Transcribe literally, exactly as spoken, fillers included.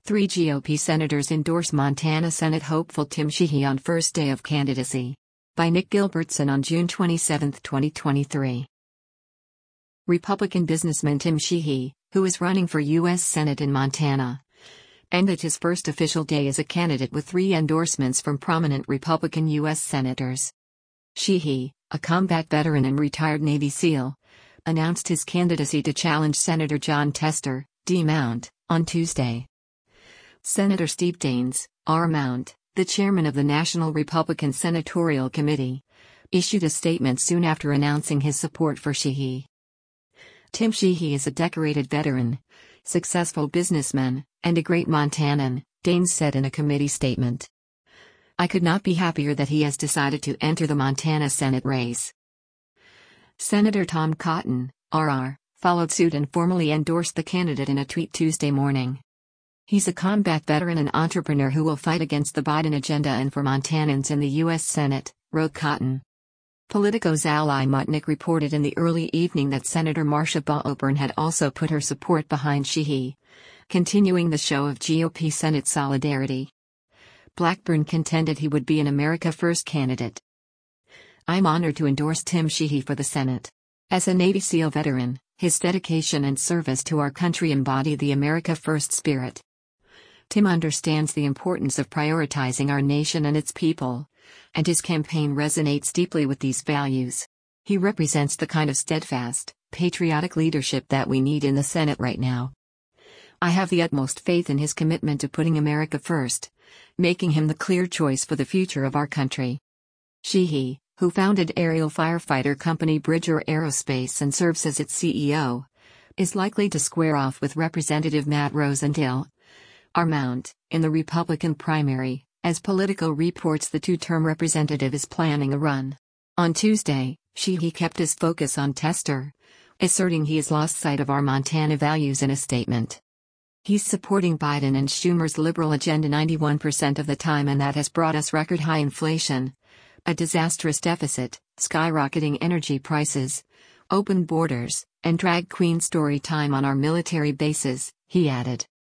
Three G O P senators endorse Montana Senate hopeful Tim Sheehy on first day of candidacy. By Nick Gilbertson on June twenty-seventh, twenty twenty-three. Republican businessman Tim Sheehy, who is running for U S Senate in Montana, ended his first official day as a candidate with three endorsements from prominent Republican U S senators. Sheehy, a combat veteran and retired Navy SEAL, announced his candidacy to challenge Senator Jon Tester, D. Mount, on Tuesday. Senator Steve Daines, R. Mount, the chairman of the National Republican Senatorial Committee, issued a statement soon after announcing his support for Sheehy. Tim Sheehy is a decorated veteran, successful businessman, and a great Montanan, Daines said in a committee statement. I could not be happier that he has decided to enter the Montana Senate race. Senator Tom Cotton, R R, followed suit and formally endorsed the candidate in a tweet Tuesday morning. He's a combat veteran and entrepreneur who will fight against the Biden agenda and for Montanans in the U S Senate, wrote Cotton. Politico's Ally Mutnick reported in the early evening that Senator Marsha Blackburn had also put her support behind Sheehy, continuing the show of G O P Senate solidarity. Blackburn contended he would be an America First candidate. I'm honored to endorse Tim Sheehy for the Senate. As a Navy SEAL veteran, his dedication and service to our country embody the America First spirit. Tim understands the importance of prioritizing our nation and its people, and his campaign resonates deeply with these values. He represents the kind of steadfast, patriotic leadership that we need in the Senate right now. I have the utmost faith in his commitment to putting America first, making him the clear choice for the future of our country. Sheehy, who founded aerial firefighter company Bridger Aerospace and serves as its C E O, is likely to square off with Representative Matt Rosendale, R. Mount, in the Republican primary, as Politico reports the two-term representative is planning a run. On Tuesday, Sheehy kept his focus on Tester, asserting he has lost sight of our Montana values in a statement. He's supporting Biden and Schumer's liberal agenda ninety-one percent of the time, and that has brought us record-high inflation, a disastrous deficit, skyrocketing energy prices, open borders, and drag queen story time on our military bases, he added.